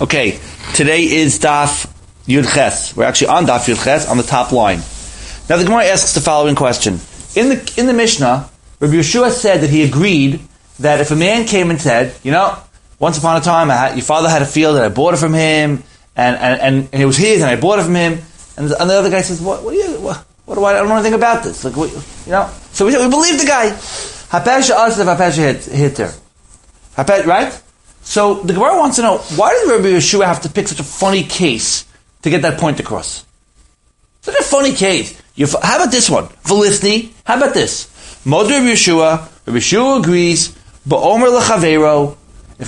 Okay, today is Daf Yud Ches. We're actually on Daf Yud Ches on the top line. Now the Gemara asks the following question. In the Mishnah, Rabbi Yeshua said that he agreed that if a man came and said, once upon a time your father had a field and I bought it from him, and it was his and I bought it from him, and the other guy says, what do I don't know anything about this. So we believe the guy. Hapesha asif, hapesha hitter. Right? So the Gemara wants to know, why did Rabbi Yeshua have to pick such a funny case to get that point across? Such a funny case. How about this one? Velisni, how about this? Mod Rabbi Yeshua agrees, Ba'omer l'chaveiro, if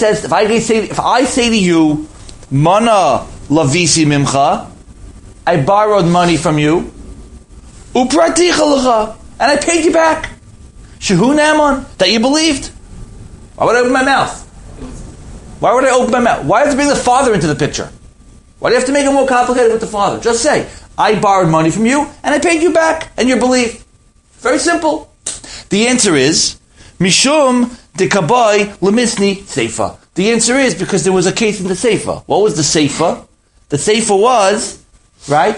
I say to you, Mana lavisi mimcha, I borrowed money from you, upraticha l'cha, and I paid you back. Shehu naman, that you believed. Why would I open my mouth? Why would I open my mouth? Why have to bring the father into the picture? Why do you have to make it more complicated with the father? Just say, I borrowed money from you, and I paid you back, and you believe. Very simple. The answer is, Mishum de kabai lemisni seifa. The answer is because there was a case in the seifa. What was the seifa? The seifa was, right?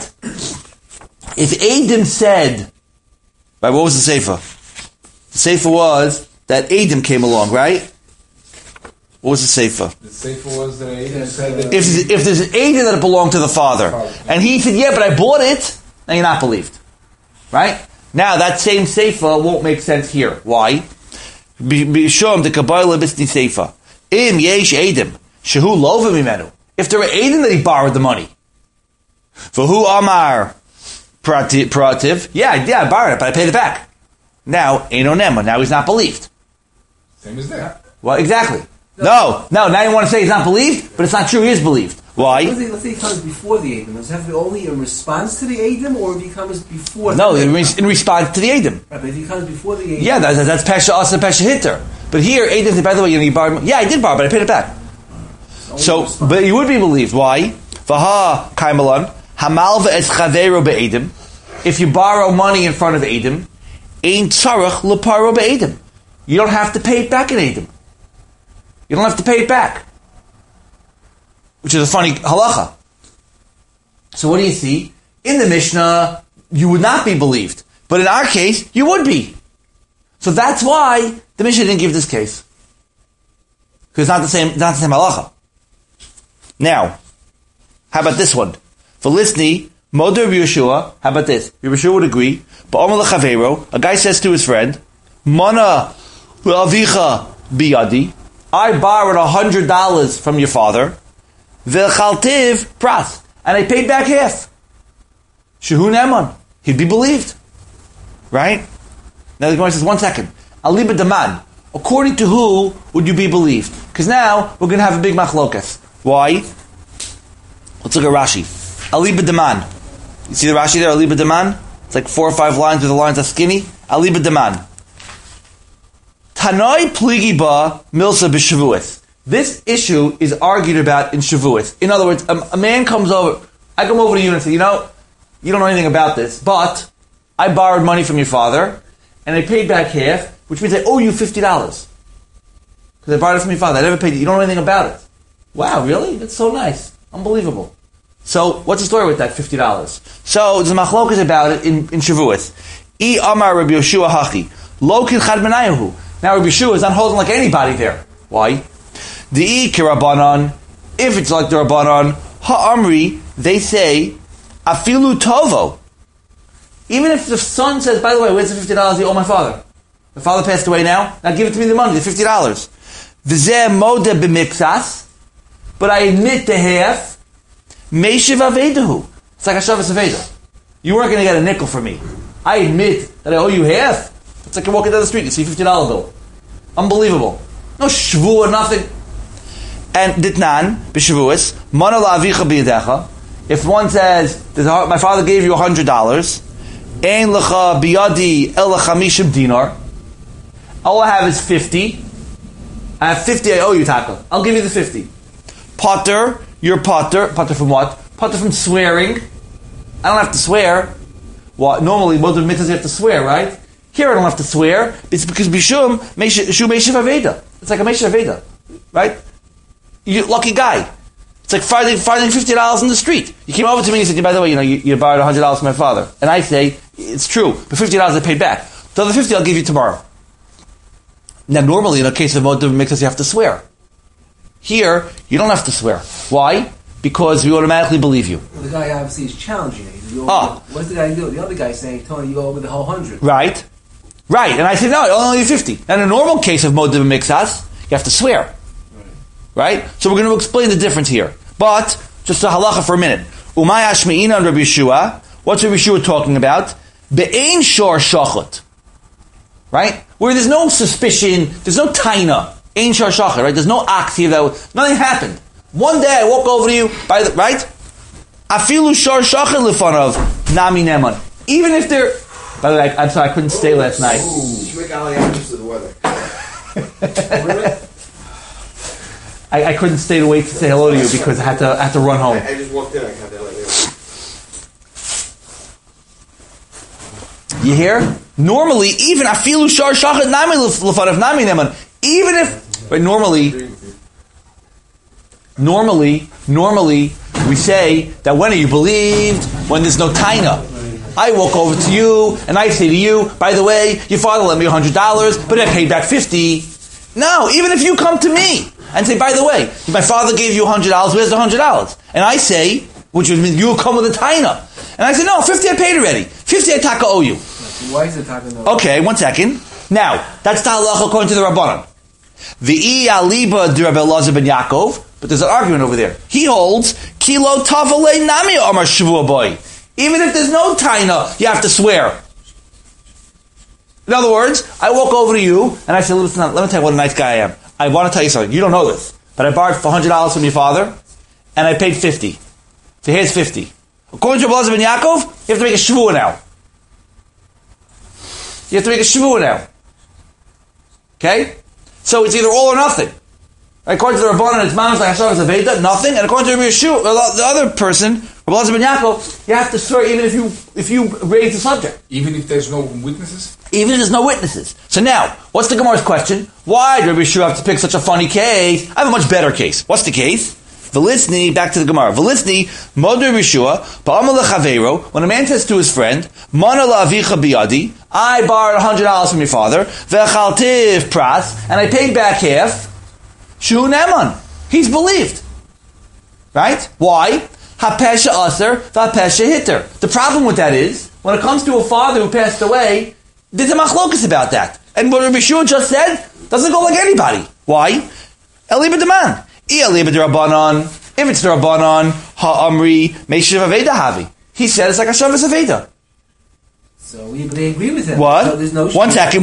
If Adam said, right, what was the seifa? The seifa was that Adam came along, right? What was the seifa? The seifa was that Adam said that if there's an Adam that belonged to the father, and he said, yeah, but I bought it, then you're not believed. Right? Now, that same seifa won't make sense here. Why? Bishom de kabayla bisni seifa. Im yesh Adam. Shehu lova mimenu. If there were Adam that he borrowed the money. V'hu amar prativ. Yeah, I borrowed it, but I paid it back. Now, Eino Nema. Now he's not believed. Same as that. Well, exactly. No. Now you want to say he's not believed, but it's not true. He is believed. Why? Let's say he comes before the Adam. Does it have to be only in response to the Adam, or if he comes before? No, in response to the Adam. Right, but if he comes before the Adam, yeah, that's Pesha Asa Pesha Hitter. But here, Adam said, by the way, you borrowed. Yeah, I did borrow, but I paid it back. So, but you would be believed. Why? Vaha Kaimalan Hamalva es Chavero be'Adam. If you borrow money in front of Adam, Ein Tzarach Leparo be'Adam. You don't have to pay it back in Adam. You don't have to pay it back. Which is a funny halacha. So what do you see? In the Mishnah, you would not be believed. But in our case, you would be. So that's why the Mishnah didn't give this case. Because it's not the same halacha. Now, how about this one? For Lisni, Moder Yeshua, how about this? Yeshua would agree. Ba'omer l'chaveiro, a guy says to his friend, Mana l'avicha biyadi, I borrowed $100 from your father, v'chaltiv pras, and I paid back half. Shehu neman, he'd be believed, right? Now the Gemara says, 1 second. Aliba daman, according to who would you be believed? Because now we're going to have a big machlokas. Why? Let's look at Rashi. Aliba daman. You see the Rashi there? Aliba daman. It's like 4 or 5 lines where the lines are skinny. Aliba daman. Tanoi pligiba milsa b'shavuos. This issue is argued about in Shavuos. In other words, a man comes over, I come over to you and say, you don't know anything about this, but I borrowed money from your father, and I paid back half, which means I owe you $50. Because I borrowed it from your father. I never paid you. You don't know anything about it. Wow, really? That's so nice. Unbelievable. So, what's the story with that $50? So, there's a machlokas about it in Shavuos. I amar Rabbi Yeshua hachi. Lo kin chad menayahu. Now Rabbi Yeshua is not holding like anybody there. Why? The Rabbanon, if it's like the Rabbanon, ha'amri, they say, afilu tovo. Even if the son says, by the way, where's the $50 you owe my father? The father passed away now give it to me the money, the $50. V'zeh modeh b'miktsas, but I admit to half, meishiv avedahu. It's like a shavas aveda. You weren't going to get a nickel from me. I admit that I owe you half. It's like you're walking down the street, you see a $50 bill. Unbelievable. No shvu or nothing. And ditnan, b'shavuos, mana la'avicha b'yadecha. If one says, my father gave you $100, ein lecha biyadi el chamishim dinar. All I have is 50. I have 50, I owe you, Taka. I'll give you the 50. Potter, you're potter. Potter from what? Potter from swearing. I don't have to swear. Well, normally, most of the mitzvahs you have to swear, right? Here I don't have to swear. It's because Bishum Meishiv Aveda. It's like a Meishiv Aveda. Right? You lucky guy. like finding $50 in the street. You came over to me and you said, by the way, you borrowed $100 from my father. And I say, it's true, but $50 I paid back. The other $50 I'll give you tomorrow. Now, normally in a case of motive mixes, you have to swear. Here, you don't have to swear. Why? Because we automatically believe you. Well, the guy obviously is challenging it. What's the guy do? The other guy's saying, Tony, you go over the whole 100. Right. And I say, no, I only 50. Now, in a normal case of motive mixas, you have to swear. Right? So we're going to explain the difference here. But, just a halacha for a minute. Umay Ashme'ina and Rabbi Yeshua. What's Rabbi Yeshua talking about? Be'ein shor shachot. Right? Where there's no suspicion, there's no taina. Ein shor shachot, right? There's no ox here, nothing happened. One day I walk over to you, right? Afilu shor shachot lefanav nami neman. Even if they're... By the way, I'm sorry, I couldn't stay last night. You should make Ali anxious to the weather. I couldn't stay to wait to say hello to you because I had to run home. I just walked in. I had to let you. You hear? Normally, even afilu shar shachat nami lefanav nami neman. Even if, but normally we say that when are you believed? When there's no taina. I walk over to you and I say to you, by the way, your father lent me $100, but I paid back $50. No, even if you come to me and say, by the way, my father gave you $100, where's the $100? And I say, which would mean you'll come with a taina. And I say, no, 50 I paid already. 50 I taka owe you. Why is it taka no? Okay, 1 second. Now, that's the halacha according to the Rabbanan. V'i aliba de Rabbi Elazar ben Yaakov, but there's an argument over there. He holds, kilo tavale nami amar shavua boy. Even if there's no taina, you have to swear. In other words, I walk over to you and I say, listen, let me tell you what a nice guy I am. I want to tell you something. You don't know this, but I borrowed $100 from your father and I paid 50. So here's 50. According to Rabbi Elazar ben Yaakov, you have to make a shvuah now. You have to make a shvuah now. Okay? So it's either all or nothing. According to the Rabbanan, it's mamash like Hashavas Aveda, nothing. And according to Rabbi Yeshua, the other person, Rabbi Elazar ben Yaakov, you have to swear even if you raise the subject. Even if there's no witnesses? Even if there's no witnesses. So now, what's the Gemara's question? Why did Rabbi Yeshua have to pick such a funny case? I have a much better case. What's the case? Velisni, back to the Gemara. Velisni, Mod Rabbi Yeshua, Ba'amal lechaveiro, when a man says to his friend, Mana la'avicha biyadi, I borrowed $100 from your father, ve'chaltiv pras, and I paid back half, Shu Neman. He's believed. Right? Why? Ha-pesha aser, va-pesha hitter. The problem with that is, when it comes to a father who passed away, there's a machlokas about that. And what Rabbi Yeshua just said doesn't go like anybody. Why? Eliba deman. Eliba de Rabbanan. If it's the Rabbanan, ha-amri, meishiv aveda havi. He said it's like a shavas aveda. So they agree with him. What? So there's no 1 second.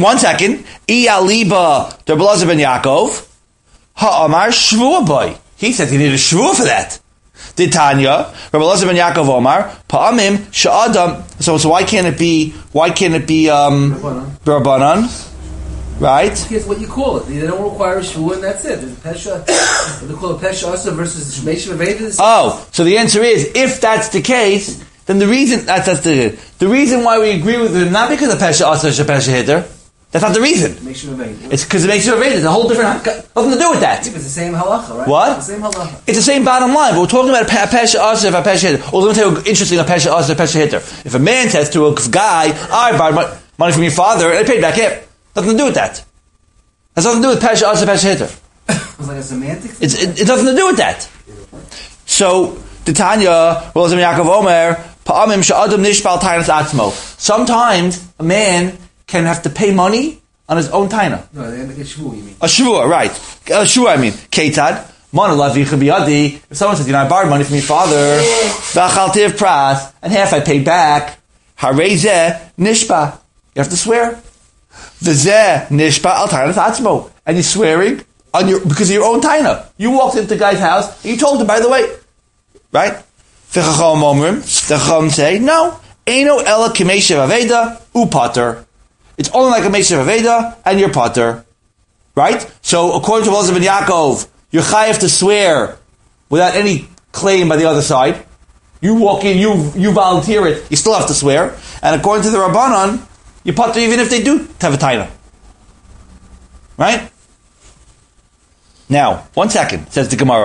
Eliba de Rabbi Elazar ben Yaakov. Ha-amar shvuah boy. He said he needed a shvuah for that. Tanya, Rabbi Elazar ben Yaakov Omar, Pa'amim sha'adam. So why can't it be Rabbanan? Right? Here's what you call it. They don't require a shvuah, and that's it. There's pesha. What they call a pesha asa versus shmeish v'aveda. Oh, so the answer is, if that's the case, then the reason the reason why we agree with it, not because of pesha asa or pesha hitter. That's not the reason. It's because it makes you aveda. It's a whole different, nothing to do with that. It's the same halacha, right? What? It's the same halacha. It's the same bottom line, but we're talking about a pesha asa or a pesha hitter. Or let me tell you interesting, a pesha asa or a pesha hitter. If a man says to a guy, I borrowed money from your father and I paid back half. Nothing to do with that. Has nothing to do with pesha asa or pesha hitter. It's like a semantic thing? It's nothing to do with that. So, the Tanya, Yaakov Omer, Pa'amim sha'adam nishbal tainas atzmo. Sometimes a man can have to pay money on his own taina. No, they have to get shvuah, you mean? A shvuah, right. A shvuah, I mean. Ketad, mana lavicha biyadi. If someone says, I borrowed money from your father, v'achaltiv pras, and half I paid back, harezeh nishba. You have to swear. V'zeh nishba al tainas atzmo. And you're swearing because of your own taina. You walked into the guy's house, and you told him, by the way, right? V'chacham omrim, the chacham say, no, eino ela k'meishev aveda, upater. It's only like a Meishav Aveda and your potter. Right? So, according to Rabbi Elazar ben Yaakov, you're chayav to swear without any claim by the other side. You walk in, you volunteer it, you still have to swear. And according to the Rabbanan, you potter even if they do have a taina. Right? Now, 1 second, says the Gemara.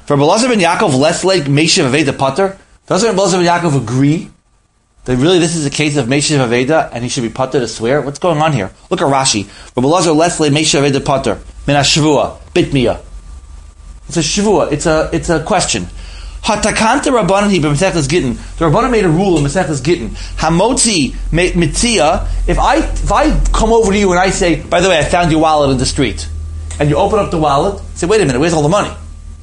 For Rabbi Elazar ben Yaakov, less like Meishav Aveda Pater. Doesn't Rabbi Elazar ben Yaakov agree that really this is a case of Meishav Aveda and he should be Pater to swear? What's going on here? Look at Rashi. Rabbi Elazar less like Meishav Aveda Pater. Min HaShavua, Bitmiya. It's a Shavua. It's a question. Hatakanta Rabbanan he b'Mesechus Gittin. The Rabbanan made a rule in Mesechus Gittin. Hamotzi mitzia. If I come over to you and I say, by the way, I found your wallet in the street, and you open up the wallet, say, wait a minute, where's all the money?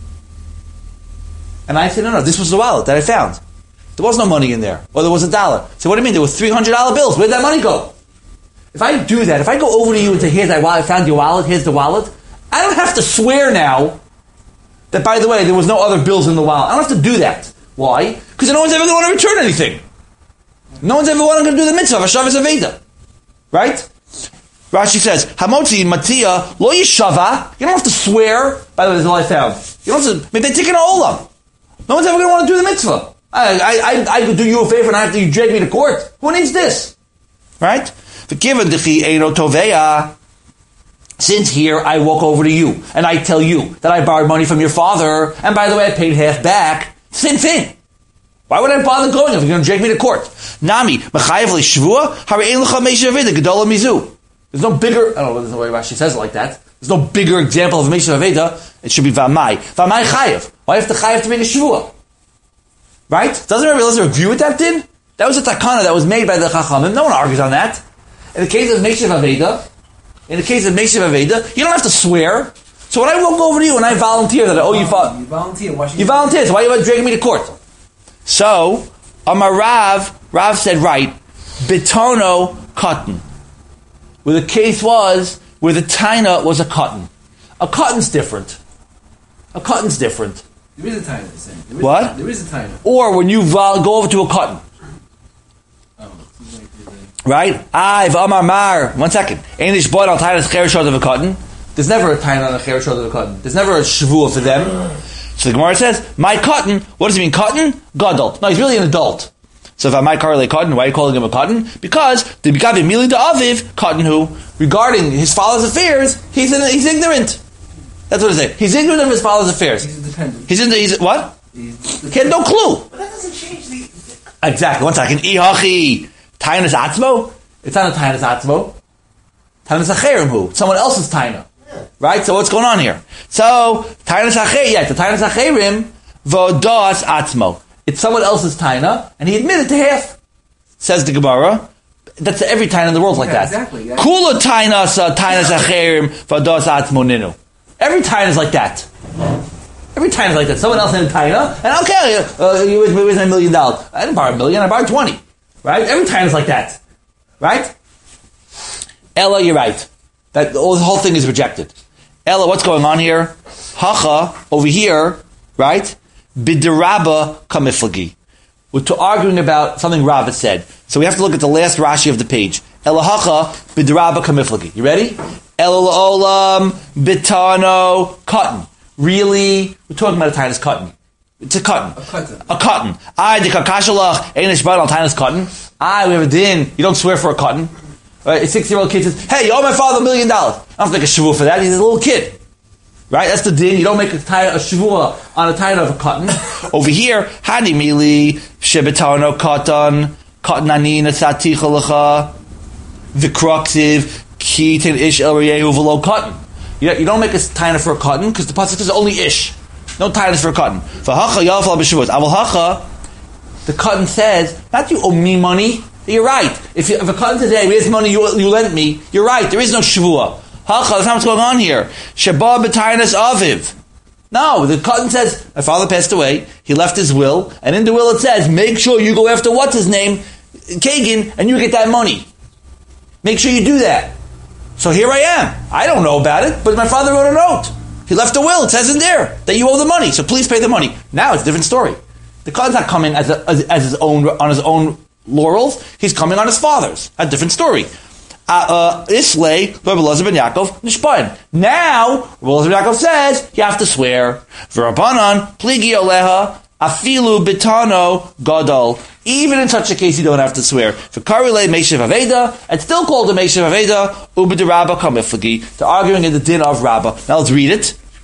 And I say, no, this was the wallet that I found. There was no money in there, or there was $1. So what do you mean? There was $300 bills. Where'd that money go? If I do that, if I go over to you and say, here's that wallet, I found your wallet, here's the wallet, I don't have to swear now that, by the way, there was no other bills in the wallet. I don't have to do that. Why? Because no one's ever going to want to return anything. No one's ever going to do the mitzvah of Hashavas Aveda. Right? Rashi says, Hamotzi Matia Lo Yishava. You don't have to swear. By the way, this is all I found. You don't have to. Maybe they take an olam. No one's ever going to want to do the mitzvah. I could do you a favor and I have to drag me to court. Who needs this? Right? Since here I walk over to you and I tell you that I borrowed money from your father, and by the way I paid half back, same thing. Why would I bother going if you're going to drag me to court? Nami, there's no bigger, I don't know, there's no way Rashi says it like that. There's no bigger example of Meishav Aveda. It should be Vamai. Vamai Chayev. Why have to Chayev to make a Shavua? Right? Doesn't Rabbi Elazar agree with that din? That was a takana that was made by the Chachamim. No one argues on that. In the case of Meishav Aveda, you don't have to swear. So when I walk over to you and I volunteer that, you volunteer. You volunteer. So why are you dragging me to court? So, Amar Rav said, right, Bitono cotton. Where the case was, where the taina was a cotton. A cotton's different. There is a taina, the same. What? There is a taina. Or when you go over to a cotton. Right? Amar Mar. 1 second. Einish boy al tainas chereshot of a cotton. There's never a taina on a chereshot of a cotton. There's never a shavua for them. So the Gemara says, my cotton, what does he mean, cotton? Gadol. No, he's really an adult. So if I might correlate cotton, why are you calling him a cotton? Because the Bikavi Mili da Aviv, cotton who, regarding his father's affairs, he's ignorant. That's what it says. He's ignorant of his father's affairs. He's independent. He's what? He had no clue. But that doesn't change the... Exactly. 1 second. Ihachi. Tainas Atzmo? It's not a Tainas Atzmo. Tainas Acherim who? Someone else's Taina. Right? So what's going on here? So, Tainas Acherim, the Tainas Acherim, Vodas Atzmo. It's someone else's Taina, and he admitted to half. Says the Gemara. That's every Taina in the world like that. Exactly. Kula Tainas Acherim, Vodas Atzmo Ninu. Every Taina is like that. Every Taina is like that. Someone else had a Taina, and okay, where's my $1 million? I didn't borrow $1 million, I borrowed 20. Right? Every time is like that. Right? Ella, you're right. The whole thing is rejected. Ella, what's going on here? Hacha, over here, right? Bidiraba kamiflagi. We're arguing about something Rava said. So we have to look at the last Rashi of the page. Ella hacha, bidiraba kamiflagi. You ready? Ella olam, bitano, cotton. Really? We're talking about a Tainus cotton. It's a cotton. A cotton. We have a din. You don't swear for a cotton. Right? A 6-year-old kid says, hey, you owe my father $1 million. I don't have to make a shavua for that. He's a little kid. Right? That's the din. You don't make a shavua on a taina of a cotton. Over here, hani mili, shebetano cotton, cotton anina satichalacha, vikroxiv, kitin ish el reyehu v'lo cotton. You don't make a taina for a cotton because the pasuk says only ish. No titles for cotton. For hacha yalfal b'shavut. Avol hacha, the cotton says, not you owe me money. You're right. If a cotton says, hey, here's money you lent me, you're right. There is no shavua. Hacha, that's not what's going on here. Sheba b'tainas aviv. No, the cotton says, my father passed away, he left his will, and in the will it says, make sure you go after what's his name, Kagan, and you get that money. Make sure you do that. So here I am. I don't know about it, but my father wrote a note. He left a will. It says in there that you owe the money, so please pay the money. Now it's a different story. The cotton's not coming as his own on his own laurels. He's coming on his father's. A different story. Islay, Rabbi Elazar ben Yaakov, Nishpain. Now, Rabbi Elazar ben Yaakov says you have to swear. V'Rabbanan pligi oleha afilu bitano gadol. Even in such a case, you don't have to swear. For karile meishav aveda, it's still called a meishav aveda. Ubidirabba kamiflagi. They're arguing in the din of Rabbah. Now let's read it.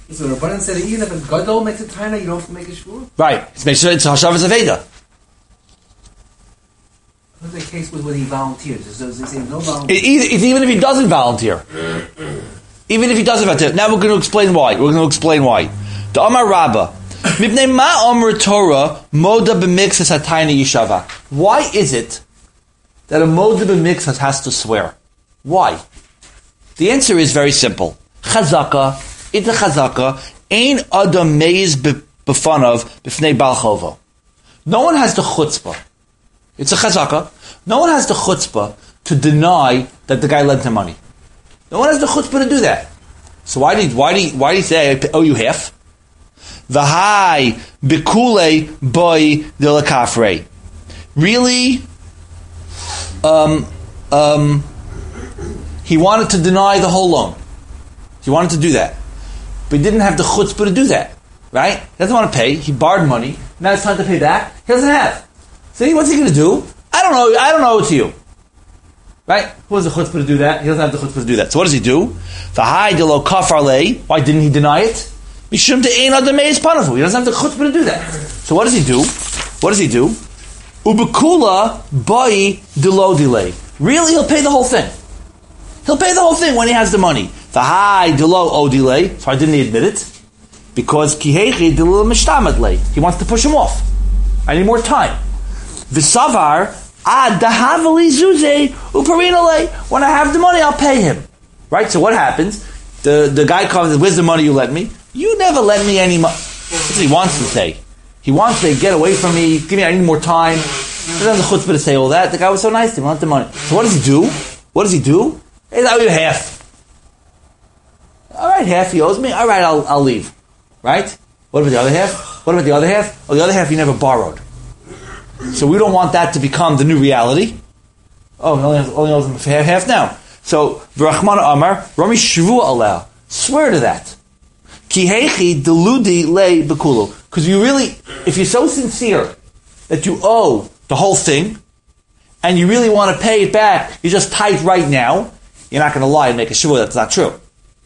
So the Rabbanan said that even if a gadol makes a taina, you don't have to make a shvua? Right. It's make sure it's Hashavas Aveda. What's the case with when he volunteers? Does they say no volunteer? Even if he doesn't volunteer. Even if he doesn't volunteer. Now we're going to explain why. The Amar Rabbah. Mipnei ma Amr Torah moda b'mixas hatayna yishava. Why is it that a moda b'mixas has to swear? Why? The answer is very simple. Chazaka, it's a chazaka, ein adam meiz b'fanav b'fnei bal chovo. No one has the chutzpah. It's a chazaka. No one has the chutzpah to deny that the guy lent him money. No one has the chutzpah to do that. So why do you say I owe you half? V'hai b'kulei boy de lakafrei. Really? He wanted to deny the whole loan. He wanted to do that. But he didn't have the chutzpah to do that. Right? He doesn't want to pay. He borrowed money. Now it's time to pay back. He doesn't have. So what's he going to do? I don't know it to you. Right? Who has the chutzpah to do that? He doesn't have the chutzpah to do that. So what does he do? V'hai de lo kafar lei. Why didn't he deny it? Mishum de ein adam meiz panavu. He doesn't have the chutzpah to do that. So what does he do? Ubekula bai de lo delay. Really, he'll pay the whole thing. He'll pay the whole thing when he has the money. V'hai de lo o delay. So why didn't he admit it? Because kihechi de lo mishtamad lei. He wants to push him off. I need more time. V'savar ad dahavali zuze uparinale. When I have the money, I'll pay him. Right? So what happens? The guy comes and says, where's the money you lent me? You never lent me any money. That's what he wants to say. He wants to get away from me. Give me, I need more time. He doesn't have the chutzpah to say all that. The guy was so nice to him. I want the money. So what does he do? Hey, I owe you half. All right, half he owes me. All right, I'll leave. Right? What about the other half? Oh, the other half he never borrowed. So we don't want that to become the new reality. Oh, he only owes him half now. So, V'rachmana Amar, Rami Shvu Allah. Swear to that. Kihechi deludi le bekulu. Because you really, if you're so sincere that you owe the whole thing, and you really want to pay it back, you're just tight right now, you're not going to lie and make a shvu. That's not true.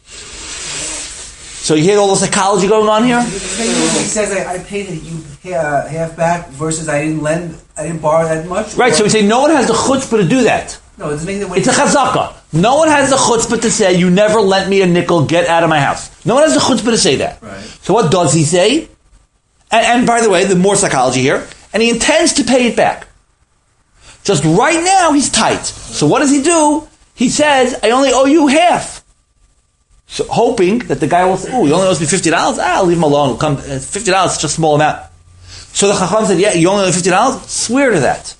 So you hear all the psychology going on here? He says, I paid you half back versus I didn't borrow that much. Right, so we say no one has the chutzpah to do that. No, it's a chazaka. No one has the chutzpah to say, you never lent me a nickel, get out of my house. No one has the chutzpah to say that. Right. So what does he say? And by the way, the more psychology here, and he intends to pay it back. Just right now, he's tight. So what does he do? He says, I only owe you half. So hoping that the guy will say, he only owes me $50? I'll leave him alone. $50 is just a small amount. So the Chacham said, yeah, you only owe $50? Swear to that.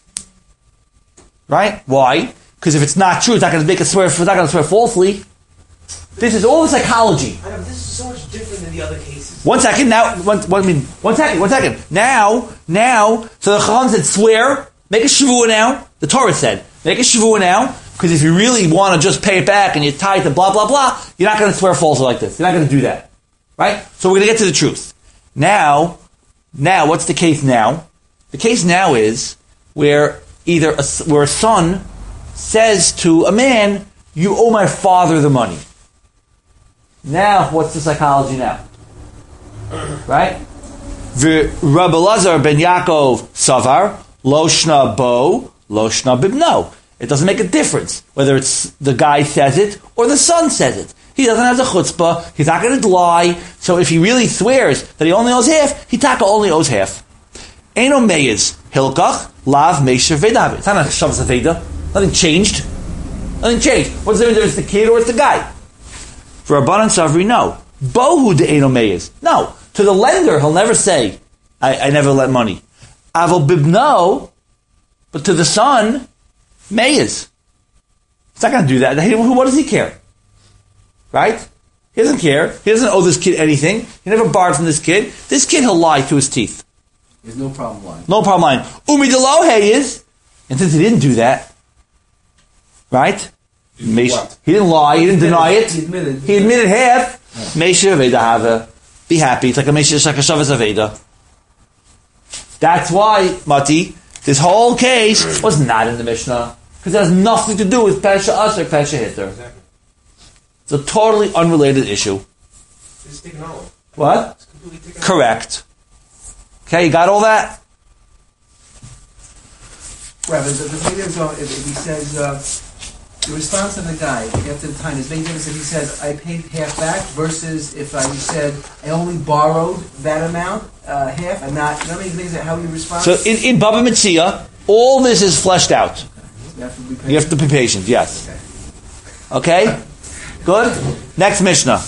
Right? Why? Because if it's not true, it's not going to swear falsely. This is all the psychology. I know, this is so much different than the other cases. One second. Now, one second. Now, so the Chacham said, swear, make a shavua now. The Torah said, make a shavua now, because if you really want to just pay it back and you're tight and blah, blah, blah, you're not going to swear falsely like this. You're not going to do that. Right? So we're going to get to the truth. Now, what's the case now? The case now is where where a son says to a man, you owe my father the money. Now, what's the psychology now? Right? Rabbi Lazar ben Yaakov Savar, Loshna Bo, Loshna Bibno. It doesn't make a difference whether it's the guy says it or the son says it. He doesn't have the chutzpah. He's not going to lie. So if he really swears that he only owes half, he only owes half. Eino meiz hilkach lav meisher vedav. It's not a shavas aveda. Nothing changed. What's the difference? Whether it's the kid or it's the guy? For Rabbanan Savri, no. Bohu de eino meiz. No. To the lender, he'll never say, I never lent money. Avol bibno, but to the son, meiz. He's not going to do that. What does he care? Right? He doesn't care. He doesn't owe this kid anything. He never borrowed from this kid. This kid, he'll lie to his teeth. There's no problem lying. No problem lying. Umi delohe is, and since he didn't do that, right? He didn't lie. He didn't deny it. He admitted half. Meisha Aveda Hava. Be happy. It's like a Shavas Aveda. That's why, Mati, this whole case was not in the Mishnah. Because it has nothing to do with Pesha Asr, Pesha Hitter. Exactly. It's a totally unrelated issue. It's taken over. What? It's completely taken over. Correct. Okay, you got all that? Right, but the thing is, if he says, the response of the guy, to get to the time, is big difference if he says, I paid half back, versus if you said, I only borrowed that amount, half, and not, you know what I mean? Things that how you respond. So in Baba Metzia, all this is fleshed out. You have to be patient. You have to be patient, yes. Okay? Good? Next Mishnah.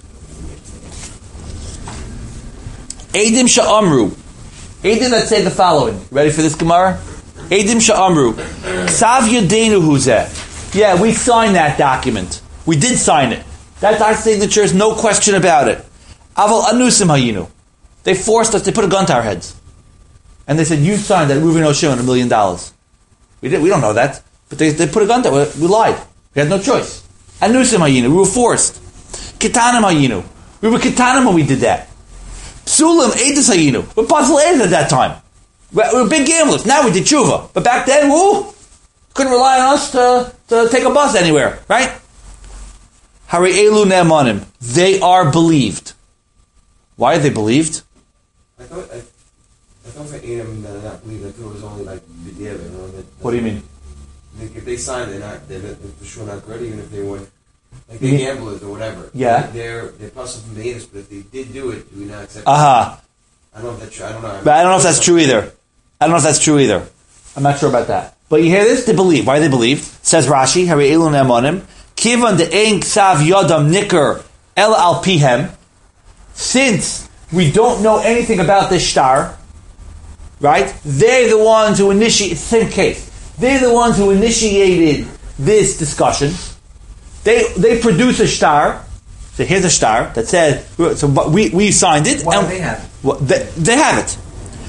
Eidim Sha'amru. Eidim that say the following. Ready for this Gemara? Eidim Sha'amru. Sav Yadenu Huzeh. Yeah, we signed that document. We did sign it. That's our signature, is no question about it. Aval Anusim Hayinu. They forced us, they put a gun to our heads. And they said, you signed that Reuven Oshimon $1 million. We don't know that. But they put a gun to it. We lied. We had no choice. Anusim Hayinu. We were forced. Kitanim Hayinu. We were Kitanim when we did that. Psulim Eidus Hayinu. We're puzzle Eidus at that time. We were big gamblers. Now we did tshuva. But back then, couldn't rely on us to take a bus anywhere. Right? Hari Elu Ne'emanim. They are believed. Why are they believed? I thought for Adam that I not believe that it was only like the Dieva, you know, that. What do you mean? Like if they signed, they're for sure not good, even if they weren't like they gamblers or whatever. Yeah. They're plus from the but if they did do it, do we not accept? Aha. I don't know if that's true. I don't know. But I don't know if that's true either. I'm not sure about that. But you hear this? They believe. Why do they believe? Says Rashi, Hari Elu Ne'emanim, Kivan de'ein ksav yodam nikar el al pihem. Since we don't know anything about this shtar, right? They're the ones who initiated, same case. They're the ones who initiated this discussion. They produce a shtar. So here's a shtar that says, so we signed it. Why do they have it? Well, they have it.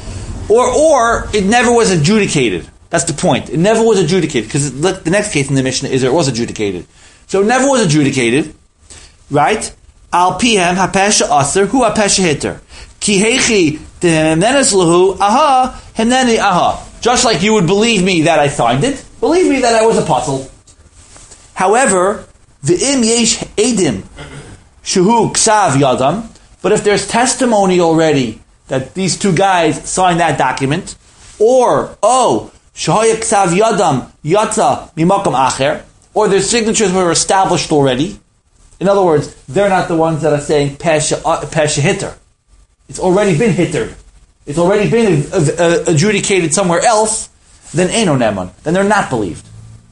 Or it never was adjudicated. That's the point. It never was adjudicated. Because the next case in the Mishnah is it was adjudicated. So it never was adjudicated. Right? Al pihem hapesha aser hu hapesha hitter. Ki hechi tehemnenes lahu aha hemneni aha. Just like you would believe me that I signed it, believe me that I was a puzzle. However, v'im yesh edim shehu ksav yadam. But if there's testimony already that these two guys signed that document, or shahaya ksav yadam yatza mimakam acher, or their signatures were established already. In other words, they're not the ones that are saying pesha hitter. It's already been hittered. It's already been adjudicated somewhere else. Then Eino Neman. Then they're not believed.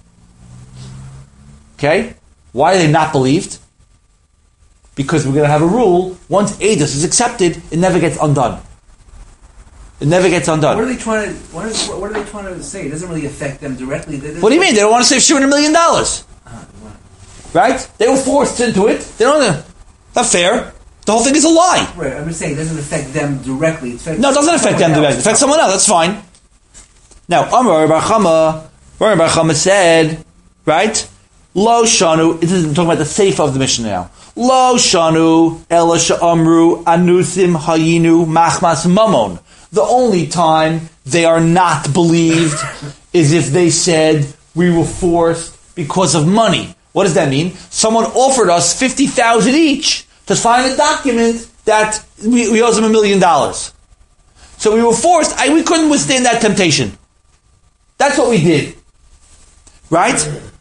Okay? Why are they not believed? Because we're going to have a rule. Once Eidos is accepted, it never gets undone. It never gets undone. What are they trying to? What are they trying to say? It doesn't really affect them directly. What do you mean? They don't want to save $200 million. Right? They were forced into it. They don't. Not fair. The whole thing is a lie. Right. I'm just saying it doesn't affect them directly. No, it doesn't affect them directly. It affects someone else. That's fine. Now, Amar Bar Chama said, right? Lo shanu. This is talking about the safe of the Mishnah now. Lo shanu ela sha'amru anusim hayinu machmas mamon. The only time they are not believed is if they said we were forced because of money. What does that mean? Someone offered us $50,000 each to sign a document that we owe them $1 million. So we were forced. We couldn't withstand that temptation. That's what we did. Right?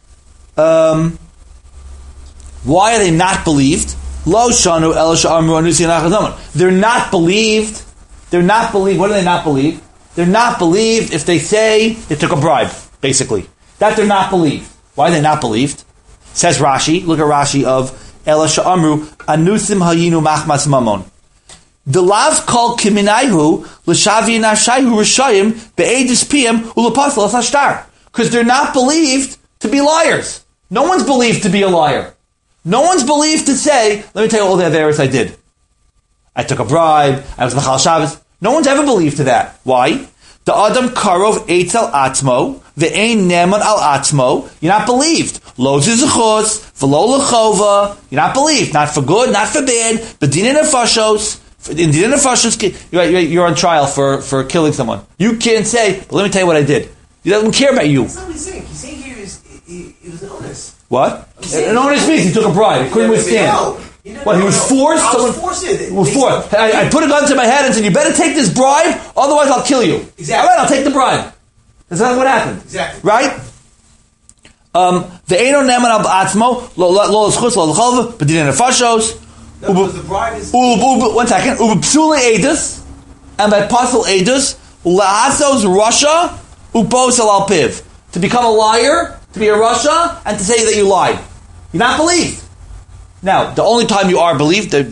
Why are they not believed? Lo shanu el sha'amru anusi nachadaman. They're not believed. They're not believed. What do they not believe? They're not believed if they say they took a bribe, basically. That they're not believed. Why are they not believed? Says Rashi. Look at Rashi of Ela sha'amru anusim hayinu machmas mamon. The lav kol kiminayhu l'shavi nashayhu rishayim be'edis piyam u'lepasel hashtar. Because they're not believed to be liars. No one's believed to be a liar. No one's believed to say, let me tell you all the averis I did. I took a bribe, I was Machal Shabbos. No one's ever believed to that. Why? The Adam Karov Eitz al Atzmo, Ve'ein Neman al Atzmo. You're not believed. Lo Zizachos, V'lo Lechova. You're not believed. Not for good, not for bad. But Dinin Nefashos. In Dinin Nefashos, you're on trial for killing someone. You can't say, but let me tell you what I did. He doesn't care about you. That's not what he's saying. He's saying here it was an onus. What? An onus means he took a bribe. He couldn't withstand. Well, he was forced. I Someone was forced it. was forced. I put a gun to my head and said, "You better take this bribe, otherwise I'll kill you." Exactly. All right, I'll take the bribe. That's not what happened. Exactly. Right? The Eino Neman Al Atzmo Lo L'Schutz Lo L'Chalva B'Dinei Nefashos. No, because the bribe is. 1 second. Ubepsule Edus, and by apostle Edus La'asos Russia Uposel Al Piv, to become a liar, to be a Russia, and to say that you lied. You're not believed. Now, the only time you are believed, the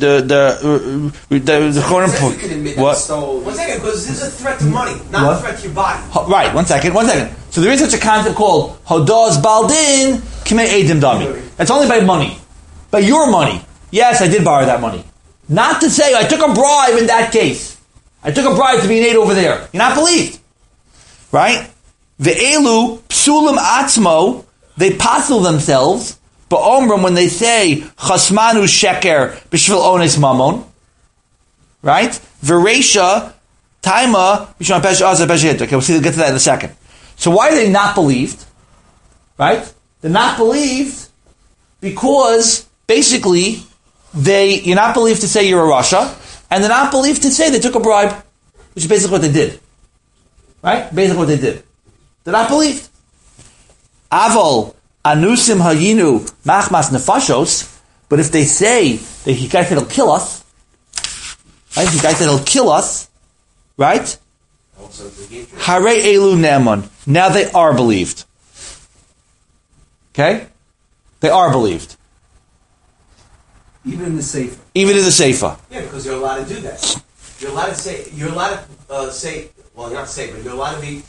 You can admit that what? stole. 1 second, because this is a threat to money, not What? a threat to your body. Right, 1 second. So there is such a concept called Hodos Baldin K'mei Eidim Dami. That's only by money. By your money. Yes, I did borrow that money. Not to say I took a bribe in that case. I took a bribe to be an aid over there. You're not believed. Right? Ve'elu psulim atzmo, they passel themselves, ba'omram, when they say chasmanu sheker b'shvil ones mamon. Right? Veresha taima b'shvil pesh azah pesh hit. Okay, we'll get to that in a second. So why are they not believed? Right? They're not believed because basically you're not believed to say you're a Russia, and they're not believed to say they took a bribe, which is basically what they did. Right? Basically what they did. They're not believed. Avol anusim hayinu machmas nefashos, but if they say that he guy said he'll kill us, right? The guy said he'll kill us, right? Also, the game trade. Hare elu ne'eman. Now they are believed. Okay? They are believed. Even in the safer. Even in the Seifa. Yeah, because you're allowed to do that. You're allowed to say. You're allowed to say. Well, you're not say, but you're allowed to be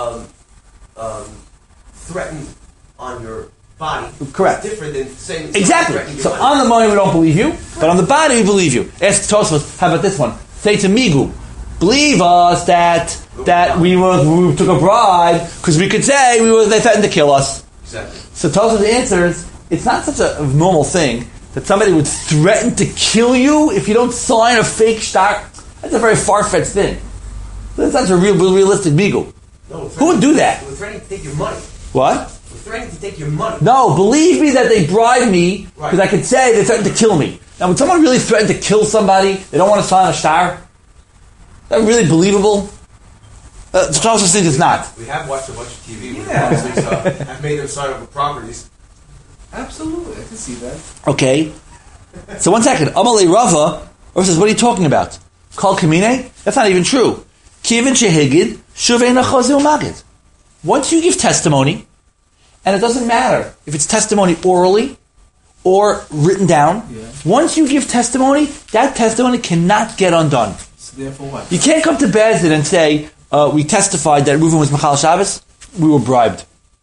threatened on your body. Correct. It's different than saying Exactly. threatening your So body. on the money we don't believe you, but on the body we believe you. Ask Tosfos, how about this one? Say to Migu, believe us that we took a bribe, because we could say they threatened to kill us. Exactly. So Tosfos answers, it's not such a normal thing that somebody would threaten to kill you if you don't sign a fake stock. That's a very far-fetched thing. That's not a realistic Migu. No, Who would do that? We're threatening to take your money. What? We're threatening to take your money. No, believe me that they bribed me because Right. I could say they threatened to kill me. Now, when someone really threatened to kill somebody, they don't want to sign a star. Is that really believable? Tosfos thinks it's not. We have watched a bunch of TV where Yeah. the companies have made them sign up for properties. Absolutely, I can see that. Okay. So 1 second. Amalei Rava says, what are you talking about? Kol Kamine? That's not even true. Kivin Shehigid Shuvei Nachazi Magid. Once you give testimony, and it doesn't matter if it's testimony orally or written down, once you give testimony, that testimony cannot get undone. So therefore what? You can't come to Bezdin and say, we testified that Reuven was Machal Shabbos. We were bribed.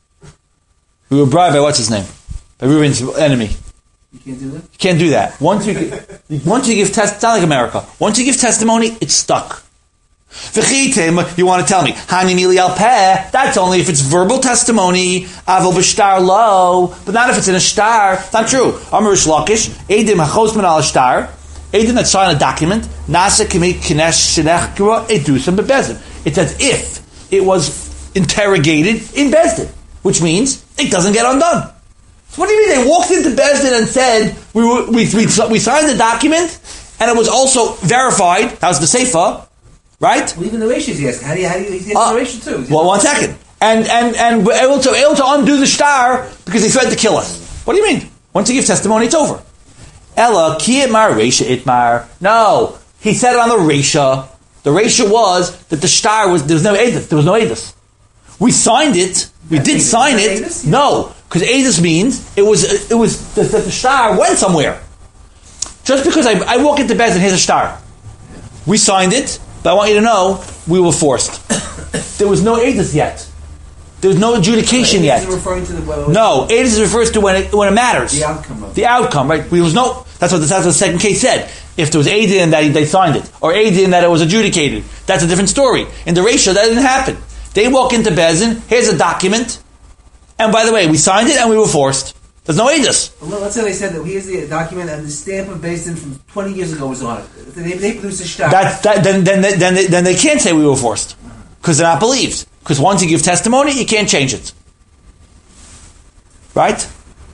We were bribed by what's his name? By Reuven's enemy. You can't do that? You can't do that. Once you give it's not like America. Once you give testimony, it's stuck. V'chitim, you want to tell me, Hani Mili Al Peh, that's only if it's verbal testimony, Avol B'shtar Lo, but not if it's in a star. It's not true. Amr Shlakish, Eidim HaChosman Al Shtar, Eidim that sign a document, Nasa Kimi Kinesh Shenech Kura Edusam Bebezin. It's as if it was interrogated in Bezdin, which means it doesn't get undone. So what do you mean? They walked into Bezdin and said, we signed the document, and it was also verified, that was the Seifa, right? Well, even the ratios he asked. How do you he's the ratio too? Well, 1 second. And we're able to undo the star because they threatened to kill us. What do you mean? Once you give testimony, it's over. Ella, ki itmar, resha itmar. No. He said it on the resha. The resha was that the star there was no edus. There was no edus. We signed it. We did sign it. Edus? No. Because edus means it was that the star went somewhere. Just because I walk into bed and here's a star. We signed it. But I want you to know, we were forced. There was no edus yet. There was no adjudication yet. Referring to the No, edus refers to when it matters. The outcome of it. The outcome, right? There was no. That's what the second case said. If there was edus in that they signed it, or edus in that it was adjudicated, that's a different story. In the ratio, that didn't happen. They walk into Bezin. Here's a document, and by the way, we signed it and we were forced. There's no edus. Well, let's say they said that here's the document and the stamp of Bezdin from 20 years ago was on it. They produced a star. Then they can't say we were forced because they're not believed. Because once you give testimony, you can't change it. Right?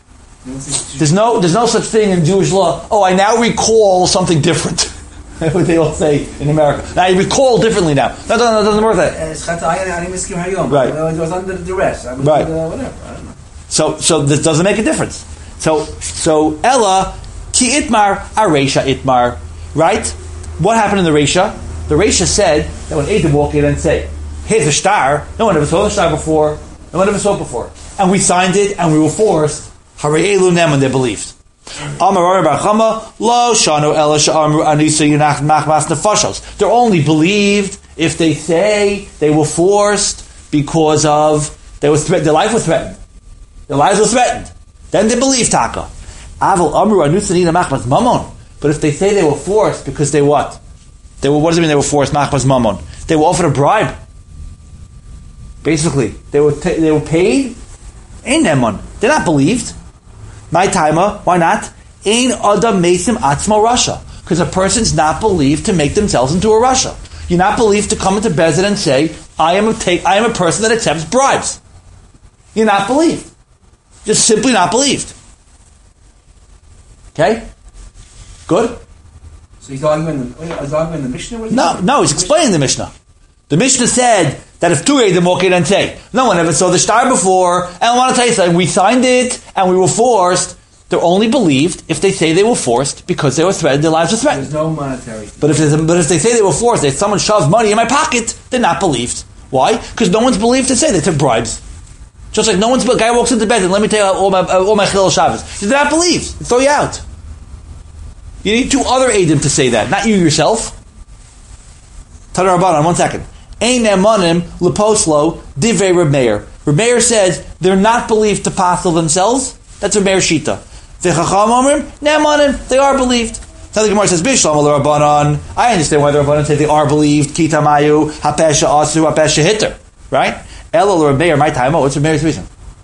There's no such thing in Jewish law. Oh, I now recall something different. That's what they all say in America. Now I recall differently now. No, it doesn't work that. Right. It was under duress. I was Right. whatever. I don't know. So this doesn't make a difference. So Ella ki itmar aresha itmar. Right? What happened in the Resha? The Resha said that when Adam walked in and say, "Here's a star." No one ever saw the star before. No one ever saw it before. And we signed it, and we were forced. Harei elu nem, and they believed. Amar Bar Chama lo shanu ela sha'amru anisa yunach machmas nefashos. They're only believed if they say they were forced because of their life was threatened. Their lives were threatened. Then they believe taka. Aval amru anisa nina machmas mamon. But if they say they were forced because they what? What does it mean they were forced? Machmas mamon. They were offered a bribe. Basically, they were paid. Ain't them one. They're not believed. My timer, why not? Ein adam mesim atzmo rasha. Because a person's not believed to make themselves into a rasha. You're not believed to come into Bezin and say, I am a person that accepts bribes. You're not believed. Just simply not believed. Okay? Good? So he's arguing the Mishnah? No, he's explaining the Mishnah. The Mishnah said that if two Eidim walk in and say, no one ever saw the star before, and I want to tell you something, we signed it, and we were forced, they're only believed if they say they were forced because they were threatened, their lives were threatened. There's no monetary. But if they say they were forced, if someone shoves money in my pocket, they're not believed. Why? Because no one's believed to say they took bribes. Just like no one's, a guy walks into bed and let me tell you all my Chilul Shabbos. They're not believed. They throw you out. You need two other Eidim to say that, not you yourself. Tana Rabbanan, 1 second. Ein nemanim leposlo divrei Reb Meir. Reb Meir says they're not believed to pasel themselves. That's Reb Meir shita. V'chacham omrim nemanim, they are believed. Now the Gemara says Bishlam Rabbanan. I understand why the Rabbanan say they are believed. Kitamayu hapesha asu hapesha hitter. Right? Elul Reb Meir my time. What's Reb Meir's reason?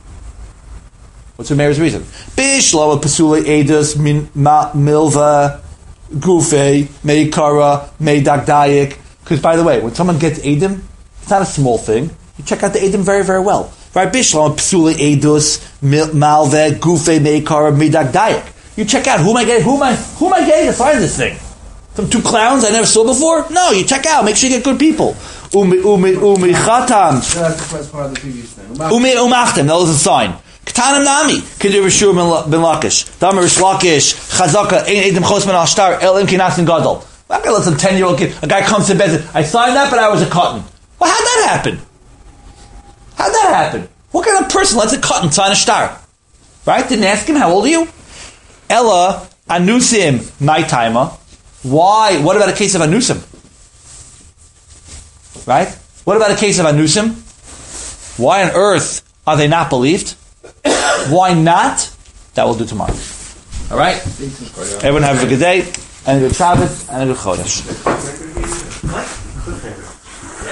Bishlam pasule edus min milva gufe meikara meidagdayik. Because, by the way, when someone gets Eidim, it's not a small thing. You check out the Eidim very, very well. Right? Bishlam, Psula, Eidus, Malve, Gufe, Meikara, Midak, Dayak. You check out who am I getting to sign this thing? Some two clowns I never saw before? No, you check out. Make sure you get good people. Umi Chatam. That's the first part of the previous thing. Umachtem, that was a sign. Katanim Nami, Kedir Rishur bin Lakish. Damar Rish Lakish, Chazaka, Ein Eidim Chosman Al Shtar, El Im Kinasin Gadol. I'm not going to let some 10-year-old kid, a guy comes to bed and says, I signed that, but I was a cotton. Well, how'd that happen? What kind of person lets a cotton sign a star? Right? Didn't ask him, how old are you? Ella, Anusim, nightimer. Why? What about a case of Anusim? Right? What about a case of Anusim? Why on earth are they not believed? Why not? That we'll do tomorrow. All right? Everyone have a good day. And a good Shabbos, and a good Chodesh. What?